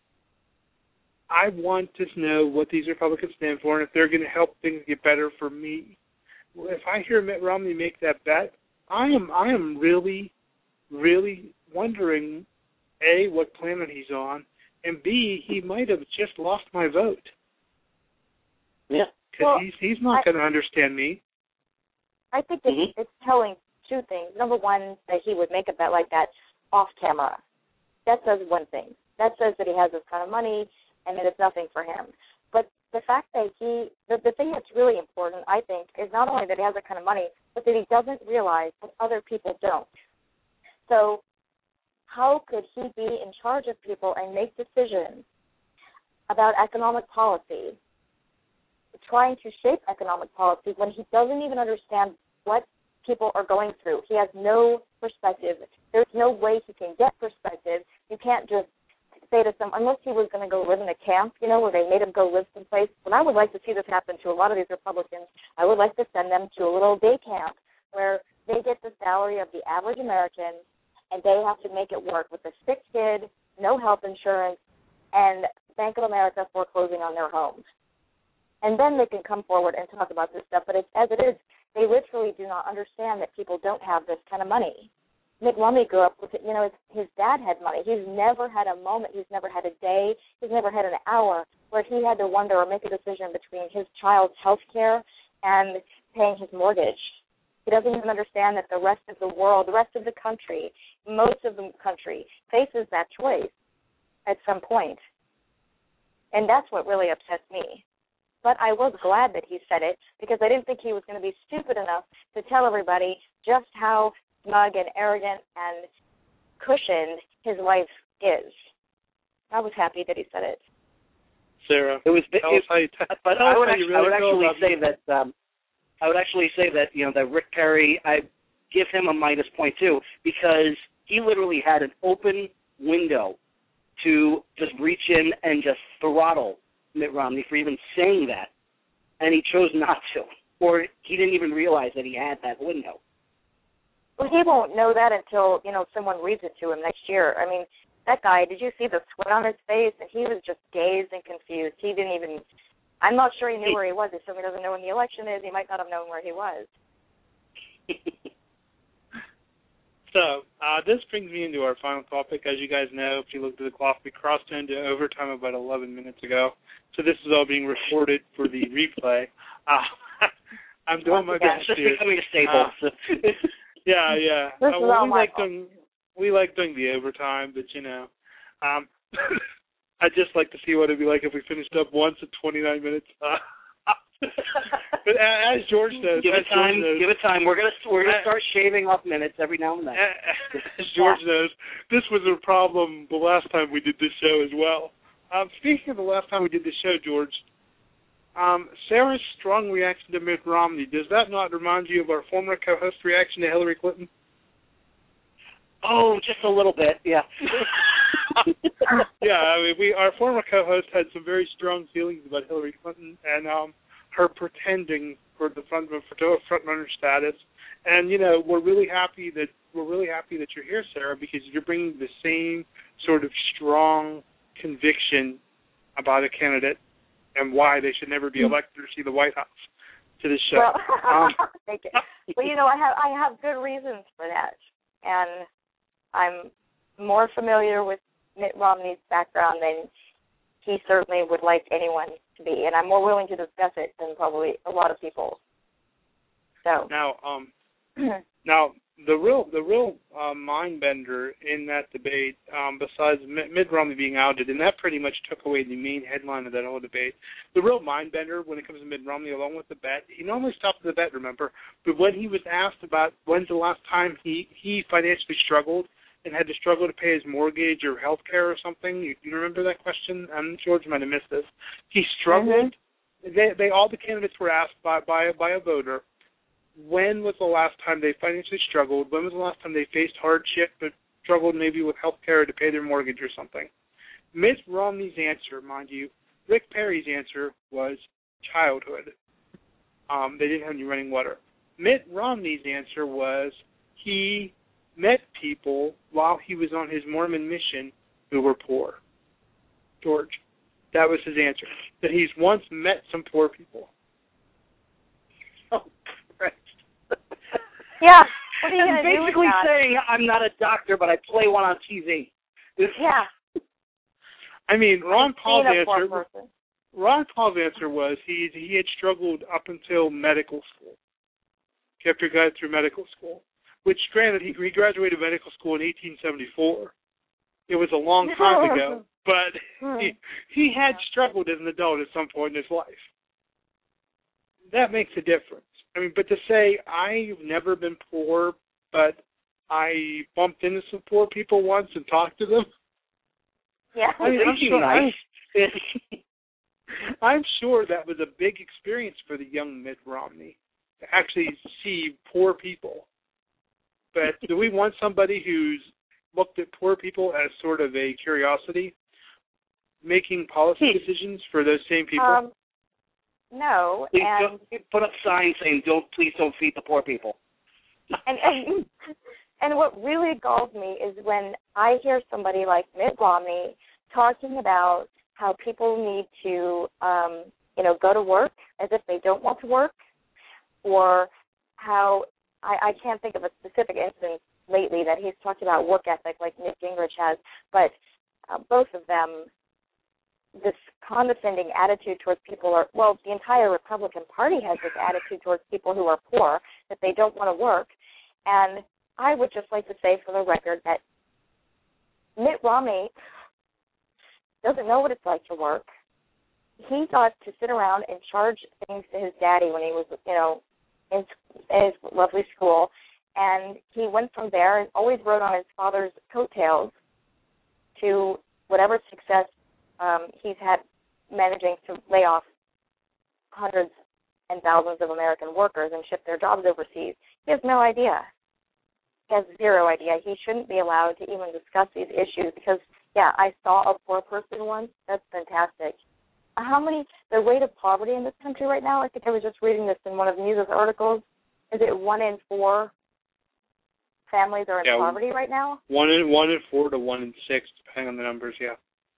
I want to know what these Republicans stand for and if they're going to help things get better for me. If I hear Mitt Romney make that bet, I am I am really, really wondering, A, what planet he's on, and B, he might have just lost my vote. Yeah. Because well, he's, he's not going to understand me. I think it's, mm-hmm. it's telling two things. Number one, that he would make a bet like that off camera. That says one thing. That says that he has this kind of money and that it's nothing for him. But the fact that he, the, the thing that's really important, I think, is not only that he has that kind of money, but that he doesn't realize that other people don't. So how could he be in charge of people and make decisions about economic policy, trying to shape economic policy when he doesn't even understand what people are going through? He has no perspective. There's no way he can get perspective. You can't just say to some, unless he was going to go live in a camp, you know, where they made him go live someplace. And I would like to see this happen to a lot of these Republicans. I would like to send them to a little day camp where they get the salary of the average American and they have to make it work with a sick kid, no health insurance, and Bank of America foreclosing on their homes. And then they can come forward and talk about this stuff. But it's, as it is, they literally do not understand that people don't have this kind of money. Mitt Romney grew up with it. You know, his, his dad had money. He's never had a moment. He's never had a day. He's never had an hour where he had to wonder or make a decision between his child's health care and paying his mortgage. He doesn't even understand that the rest of the world, the rest of the country, most of the country faces that choice at some point. And that's what really upsets me. But I was glad that he said it because I didn't think he was going to be stupid enough to tell everybody just how smug and arrogant and cushioned his wife is. I was happy that he said it. Sarah, it was. It, tell us how you t- but I would, actually, really I would actually say me. that. Um, I would actually say that you know that Rick Perry. I give him a minus point too because he literally had an open window to just reach in and just throttle Mitt Romney for even saying that, and he chose not to, or he didn't even realize that he had that window. Well, he won't know that until, you know, someone reads it to him next year. I mean, that guy, did you see the sweat on his face? And he was just dazed and confused. He didn't even, I'm not sure he knew where he was. If someone doesn't know when the election is, he might not have known where he was. So, uh, this brings me into our final topic. As you guys know, if you looked at the clock, we crossed into overtime about eleven minutes ago. So this is all being recorded for the replay. Uh, I'm doing my yeah, best it's just here. becoming a staple. Uh, so. Yeah, yeah. This uh, is well, all we my like fault. doing we like doing the overtime, but you know, um, I'd just like to see what it'd be like if we finished up once at twenty-nine minutes. Uh, but as George says, give as it time. George knows, give it time. We're gonna we're gonna I, start shaving off minutes every now and then. As George knows, this was a problem the last time we did this show as well. Um, speaking of the last time we did this show, George, um, Sarah's strong reaction to Mitt Romney, does that not remind you of our former co-host reaction to Hillary Clinton? Oh, just a little bit, yeah. Yeah, I mean, we our former co-host had some very strong feelings about Hillary Clinton and um, her pretending for the front for front runner status. And you know, we're really happy that we're really happy that you're here, Sarah, because you're bringing the same sort of strong conviction about a candidate and why they should never be elected or see the White House to this show. Well, um, thank you. Well, you know, I have I have good reasons for that, and I'm more familiar with Mitt Romney's background than he certainly would like anyone to be, and I'm more willing to discuss it than probably a lot of people. So now, um, now the real the real uh, mind bender in that debate, um, besides Mitt, Mitt Romney being outed, and that pretty much took away the main headline of that whole debate. The real mind bender when it comes to Mitt Romney, along with the bet, he normally stopped at the bet, remember, but when he was asked about when's the last time he he financially struggled and had to struggle to pay his mortgage or health care or something, you, you remember that question? Um, George might have missed this. He struggled. Mm-hmm. They, they all the candidates were asked by by by a voter, when was the last time they financially struggled? When was the last time they faced hardship but struggled maybe with health care to pay their mortgage or something? Mitt Romney's answer, mind you, Rick Perry's answer was childhood. Um, they didn't have any running water. Mitt Romney's answer was he met people while he was on his Mormon mission who were poor. George, that was his answer, that he's once met some poor people. Oh, Christ. Yeah, what are you That's going to do with basically that? saying I'm not a doctor, but I play one on T V. Yeah. I mean, Ron Paul's Being a poor answer. person. Ron Paul's answer was he he had struggled up until medical school. Kept your guy through medical school, which, granted, he, he graduated medical school in eighteen seventy-four. It was a long time ago, but he, he had struggled as an adult at some point in his life. That makes a difference. I mean, but to say I've never been poor, but I bumped into some poor people once and talked to them. Yeah. I mean, I'm sure, nice. I'm, I'm sure that was a big experience for the young Mitt Romney to actually see poor people. But do we want somebody who's looked at poor people as sort of a curiosity, making policy decisions for those same people? Um, no, Please and don't put up signs saying "Don't please don't feed the poor people." and and, and what really galls me is when I hear somebody like Mitt Romney talking about how people need to, um, you know, go to work as if they don't want to work, or how I, I can't think of a specific instance lately that he's talked about work ethic like Newt Gingrich has, but uh, both of them this condescending attitude towards people, or well, the entire Republican Party has this attitude towards people who are poor, that they don't want to work. And I would just like to say for the record that Mitt Romney doesn't know what it's like to work. He thought to sit around and charge things to his daddy when he was, you know, in, in his lovely school. And he went from there and always rode on his father's coattails to whatever success um, he's had managing to lay off hundreds and thousands of American workers and ship their jobs overseas. He has no idea. He has zero idea. He shouldn't be allowed to even discuss these issues because, yeah, I saw a poor person once. That's fantastic. How many, the rate of poverty in this country right now, I think I was just reading this in one of News's articles, is it one in four families are in yeah, poverty right now? One in one in four to one in six, depending on the numbers, yeah.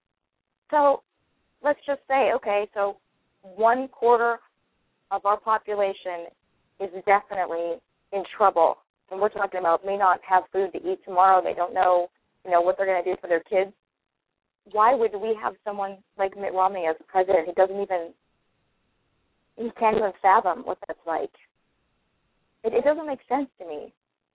So let's just say, okay, so one quarter of our population is definitely in trouble. And we're talking about may not have food to eat tomorrow. They don't know, you know, what they're going to do for their kids. Why would we have someone like Mitt Romney as president who doesn't even, he can't even fathom what that's like? It, it doesn't make sense to me.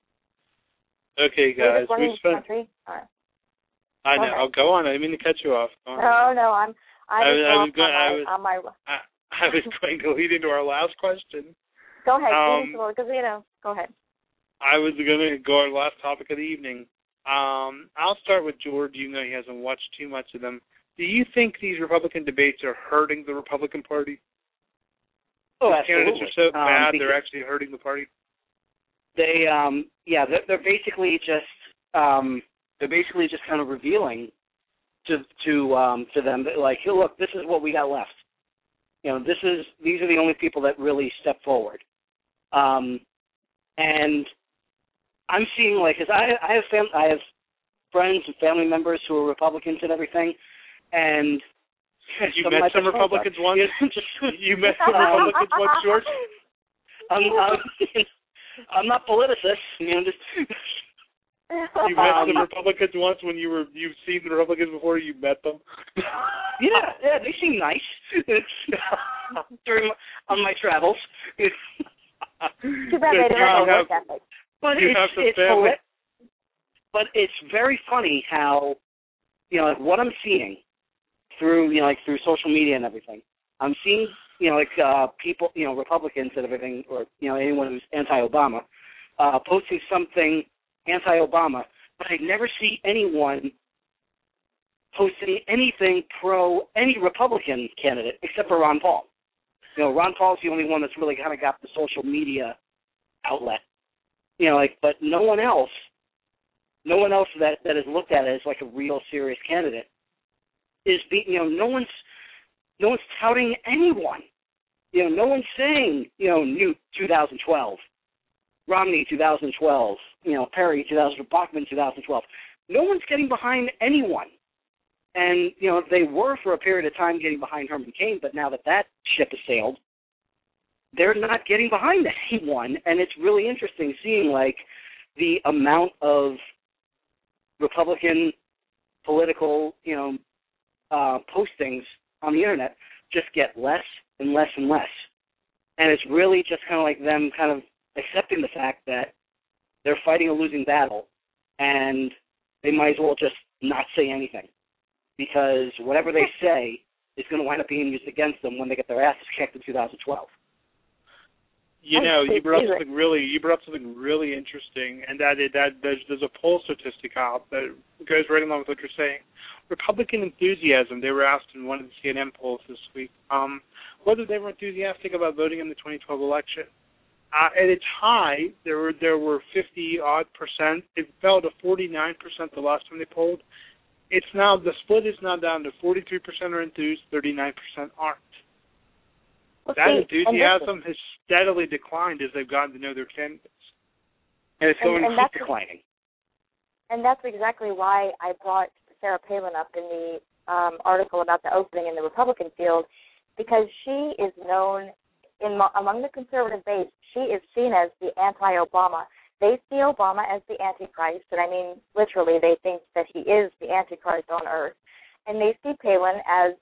Okay, guys, we spent. Country. Right. I know. Okay. I'll go on. I didn't mean to cut you off. Go on. No, no, I'm. I, I was, I was going. on my, I was. on my, I, I was going to lead into our last question. Go ahead, um, because you know. Go ahead. I was going to go our last topic of the evening. Um, I'll start with George. You know he hasn't watched too much of them. Do you think these Republican debates are hurting the Republican Party? Oh, the absolutely. Candidates are so bad um, they're actually hurting the party. They, um, yeah, they're, they're basically just, um, they're basically just kind of revealing to to um, to them that, like, hey, look, this is what we got left. You know, this is these are the only people that really step forward. Um, and I'm seeing, like, cause I I have fam- I have friends and family members who are Republicans and everything, and you some met of my some best Republicans friends are- once. You met some Republicans once, George. I'm, I'm, I'm not politicist, you know. Just You met Um, some Republicans once when you were you've seen the Republicans before. You met them. yeah, yeah, they seem nice during my, on my travels. Too bad they don't have a work ethic. But You it's have some it's family. hilarious. But it's very funny how, you know, like what I'm seeing through, you know, like through social media and everything. I'm seeing, you know, like uh, people, you know, Republicans and everything, or, you know, anyone who's anti-Obama, uh, posting something anti-Obama, but I never see anyone posting anything pro any Republican candidate except for Ron Paul. You know, Ron Paul's the only one that's really kind of got the social media outlet. You know, like, but no one else, no one else that, that is looked at as like a real serious candidate is being, you know, no one's, no one's touting anyone. You know, no one's saying, you know, Newt two thousand twelve, Romney two thousand twelve, you know, Perry two thousand, Bachmann two thousand twelve. No one's getting behind anyone. And, you know, they were for a period of time getting behind Herman Cain, but now that that ship has sailed, they're not getting behind anyone. And it's really interesting seeing, like, the amount of Republican political, you know, uh, postings on the Internet just get less and less and less. And it's really just kind of like them kind of accepting the fact that they're fighting a losing battle and they might as well just not say anything, because whatever they say is going to wind up being used against them when they get their asses kicked in two thousand twelve. You know, you brought up something really, you brought up something really interesting, and that is that there's, there's a poll statistic out that goes right along with what you're saying. Republican enthusiasm. They were asked in one of the C N N polls this week um, whether they were enthusiastic about voting in the twenty twelve election. Uh, at its high, there were there were fifty odd percent. It fell to forty-nine percent the last time they polled. It's now the split is now down to forty-three percent are enthused, thirty-nine percent aren't. Well, that see, enthusiasm has steadily declined as they've gotten to know their candidates, and it's going and, and to keep that's, declining. And that's exactly why I brought Sarah Palin up in the um, article about the opening in the Republican field, because she is known in among the conservative base. She is seen as the anti-Obama. They see Obama as the Antichrist, and I mean literally, they think that he is the Antichrist on Earth, and they see Palin as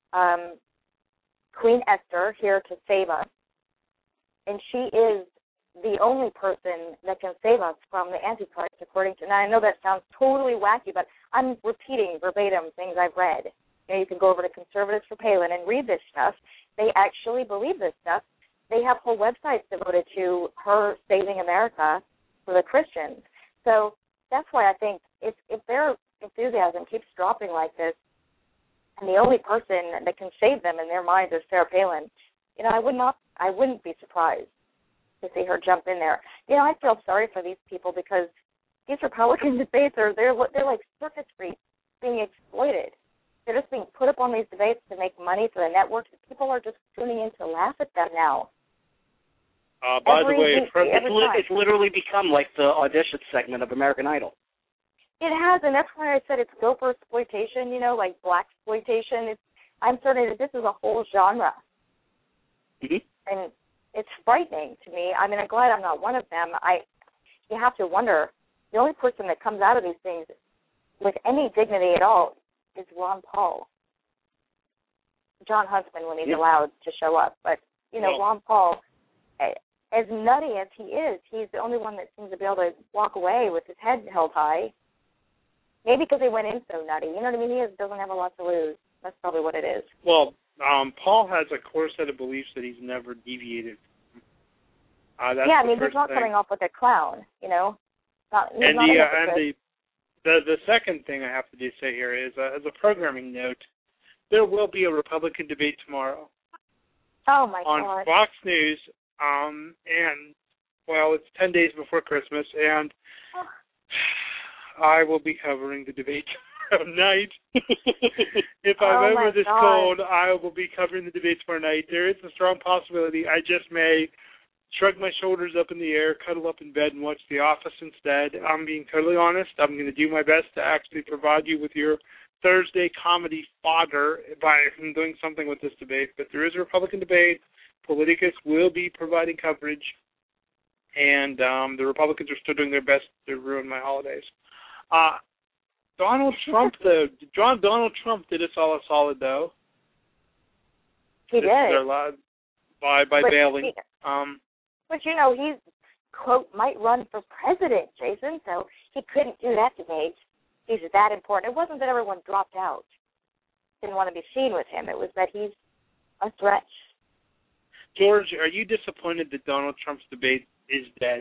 um, Queen Esther here to save us, and she is the only person that can save us from the Antichrist, according to. Now, I know that sounds totally wacky, but I'm repeating verbatim things I've read. You know, you can go over to Conservatives for Palin and read this stuff. They actually believe this stuff. They have whole websites devoted to her saving America for the Christians. So that's why I think if, if their enthusiasm keeps dropping like this, and the only person that can save them in their minds is Sarah Palin, you know, I would not, I wouldn't be surprised to see her jump in there. You know, I feel sorry for these people because these Republican debates are they're they're like circus freaks being exploited. They're just being put up on these debates to make money for the networks. People are just tuning in to laugh at them now. Uh, by every the way, week, President, It's, li- it's literally become like the audition segment of American Idol. It has, and that's why I said it's gopher exploitation. You know, like black exploitation. It's I'm certain that this is a whole genre, Mm-hmm. and it's frightening to me. I mean, I'm glad I'm not one of them. I, you have to wonder. The only person that comes out of these things with any dignity at all is Ron Paul. John Huntsman when he's yeah. allowed to show up, but you know, Well, Ron Paul, as nutty as he is, he's the only one that seems to be able to walk away with his head held high. Maybe because he went in so nutty. You know what I mean? He has, doesn't have a lot to lose. That's probably what it is. Well, um, Paul has a core set of beliefs that he's never deviated from. Uh, that's yeah, I the mean, he's first not thing. coming off with a clown, you know? Not, he's And, not the, a uh, and hypocrite. the, the the second thing I have to do say here is, uh, as a programming note, there will be a Republican debate tomorrow Oh, my on God. Fox News, um, and, well, it's ten days before Christmas, and I will be covering the debate tomorrow night. If I'm Oh, ever my this God. cold, I will be covering the debate tomorrow night. There is a strong possibility I just may shrug my shoulders up in the air, cuddle up in bed, and watch The Office instead. I'm being totally honest. I'm going to do my best to actually provide you with your Thursday comedy fodder by doing something with this debate. But there is a Republican debate. Politicus will be providing coverage, and um, the Republicans are still doing their best to ruin my holidays. Uh, Donald Trump, though, John Donald Trump did us all a solid, though. He This did. is their lot by by But bailing. he- Um, But, you know, he's, quote, might run for president, Jason, so he couldn't do that debate. He's that important. It wasn't that everyone dropped out, didn't want to be seen with him. It was that he's a threat. George, are you disappointed that Donald Trump's debate is dead?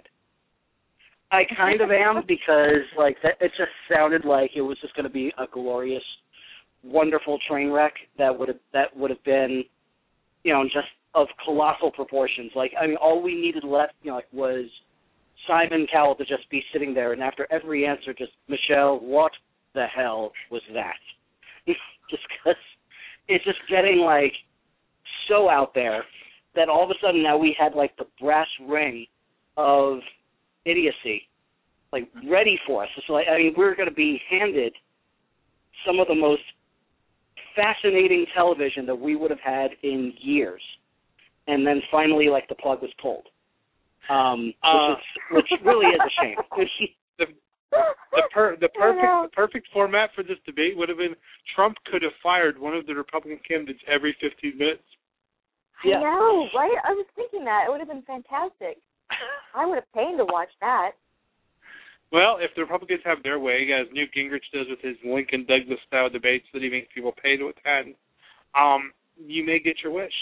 I kind of am because, like, that, it just sounded like it was just going to be a glorious, wonderful train wreck that would have that would have been, you know, just of colossal proportions. Like, I mean, all we needed left, you know, like, was Simon Cowell to just be sitting there, and after every answer, just, Michelle, what the hell was that? Just because it's just getting, like, so out there that all of a sudden now we had, like, the brass ring of idiocy, like, ready for us. It's like, I mean, we're going to be handed some of the most fascinating television that we would have had in years. And then finally, like, the plug was pulled, um, which, Uh, is, which really is a shame. the the, per, the perfect know. the perfect format for this debate would have been Trump could have fired one of the Republican candidates every fifteen minutes. Yeah. I know, right? I was thinking that. It would have been fantastic. I would have paid to watch that. Well, if the Republicans have their way, as Newt Gingrich does with his Lincoln Douglas style debates that he makes people pay to attend, um, you may get your wish.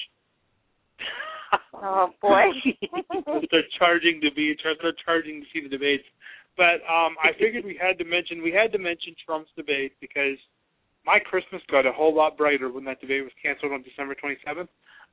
Oh, boy. Start charging to be start charging to see the debates. But um, I figured we had to mention we had to mention Trump's debate because my Christmas got a whole lot brighter when that debate was canceled on December twenty-seventh.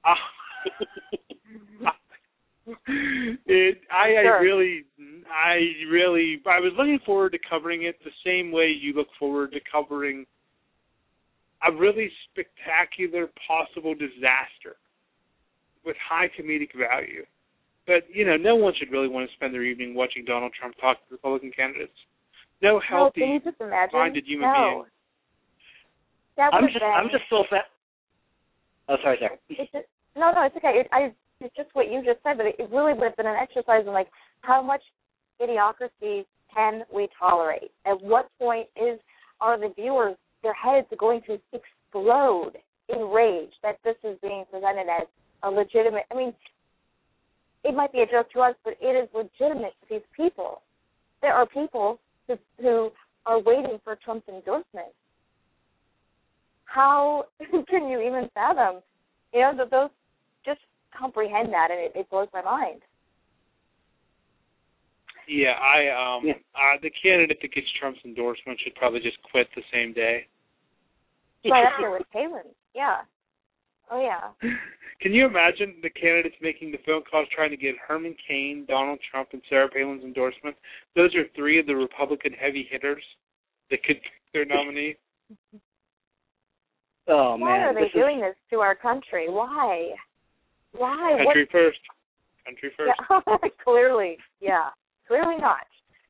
Uh, it, I, I Sure. really, I really, I was looking forward to covering it the same way you look forward to covering a really spectacular possible disaster with high comedic value. But, you know, no one should really want to spend their evening watching Donald Trump talk to Republican candidates. No No, healthy, can you just imagine? minded human no. being. That would I'm have just, been, I'm just so fat. Oh, sorry, Sarah. It's just, no, no, it's okay. It, I, it's just what you just said, but it, it really would have been an exercise in, like, how much idiocracy can we tolerate? At what point is are the viewers, their heads going to explode enraged that this is being presented as a legitimate, I mean, it might be a joke to us, but it is legitimate to these people. There are people who, who are waiting for Trump's endorsement. How can you even fathom? You know, those just comprehend that, and it, it blows my mind. Yeah, I um, Yeah. Uh, the candidate that gets Trump's endorsement should probably just quit the same day. Right up there with Palin. Yeah. Oh, yeah. Can you imagine the candidates making the phone calls trying to get Herman Cain, Donald Trump, and Sarah Palin's endorsement? Those are three of the Republican heavy hitters that could pick their nominee. Oh, Why man. are they this doing is, this to our country? Why? Why? Country what? first. Country first. Yeah. Clearly, yeah. Clearly not.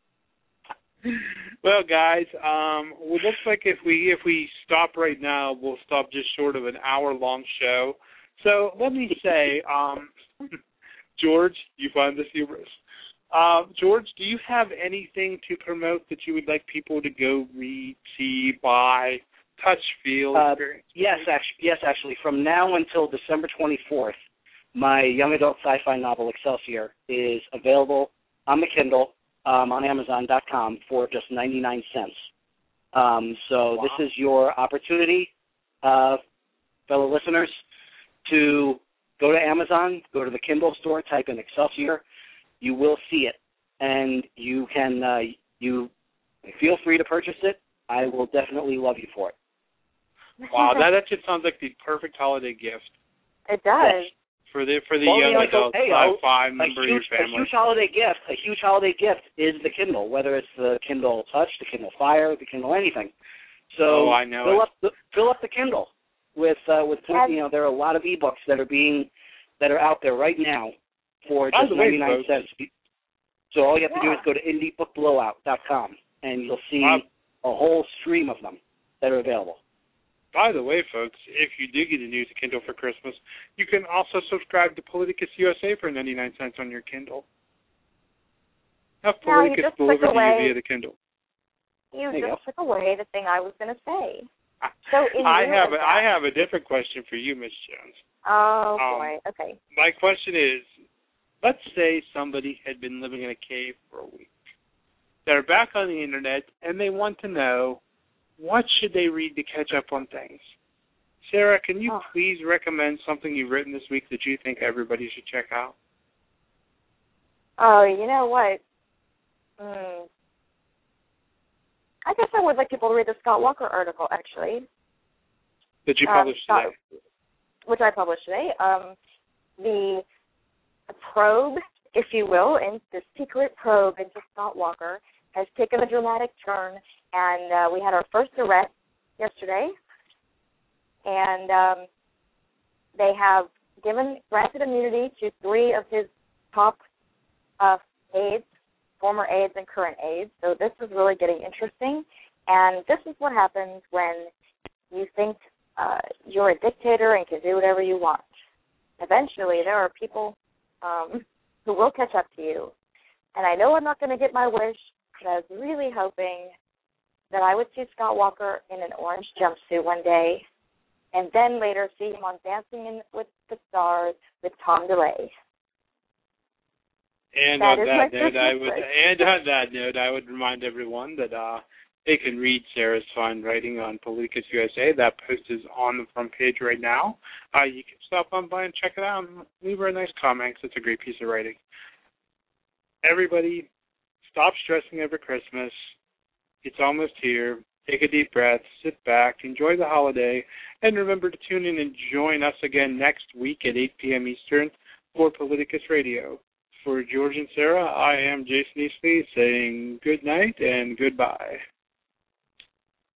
Well, guys, um, it looks like if we if we stop right now, we'll stop just short of an hour-long show. So let me say, um, George, you find this humorous. Uh, George, do you have anything to promote that you would like people to go read, see, buy, touch, feel, uh, experience? yes, actually, yes, actually. From now until December twenty-fourth, my young adult sci-fi novel, Excelsior, is available on the Kindle um, on Amazon dot com for just ninety-nine cents. Um, so Wow. this is your opportunity, uh, fellow listeners, to go to Amazon, go to the Kindle store, type in Excelsior. You will see it, and you can uh, you feel free to purchase it. I will definitely love you for it. Wow, that, that just sounds like the perfect holiday gift It does. Yes. for the for the Well, young you know, adult hey, sci-fi A member of huge, your a family. huge holiday gift. A huge holiday gift is the Kindle, whether it's the Kindle Touch, the Kindle Fire, the Kindle anything. So Oh, I know fill it. up the fill up the Kindle with uh, with And- you know there are a lot of ebooks that are being that are out there right now for By just the way, ninety-nine folks. cents. So all you have to do Yeah. is go to indie book blowout dot com and you'll see Wow. a whole stream of them that are available. By the way, folks, if you do get a new Kindle for Christmas, you can also subscribe to Politicus U S A for ninety-nine cents on your Kindle. Have Now, you Politicus just delivered took to you away- via the Kindle. You There you just took away the thing I was going to say. So in I lieu have of a, that- I have a different question for you, Miss Jones. Oh, Um, boy. Okay. My question is, let's say somebody had been living in a cave for a week. They're back on the Internet, and they want to know, what should they read to catch up on things? Sarah, can you Oh. please recommend something you've written this week that you think everybody should check out? Oh, you know what? Mm. I guess I would like people to read the Scott Walker article, actually, That you Um, published Scott- today? which I published today. Um, the probe, if you will, and the secret probe into Scott Walker has taken a dramatic turn, and uh, we had our first arrest yesterday, and um, they have given granted immunity to three of his top uh, aides, former aides and current aides. So this is really getting interesting, and this is what happens when you think uh, you're a dictator and can do whatever you want. Eventually, there are people um, who will catch up to you, and I know I'm not going to get my wish, but I was really hoping that I would see Scott Walker in an orange jumpsuit one day, and then later see him on Dancing in, with the Stars with Tom DeLay. And That on is that my note, I Christmas would wish. and on that note, I would remind everyone that uh, they can read Sarah's fine writing on Politicus U S A. That post is on the front page right now. Uh, you can stop on by and check it out and leave her a nice comment. 'Cause it's a great piece of writing. Everybody, stop stressing over Christmas. It's almost here. Take a deep breath, sit back, enjoy the holiday, and remember to tune in and join us again next week at eight p.m. Eastern for Politicus Radio. For George and Sarah, I am Jason Eastley saying good night and goodbye.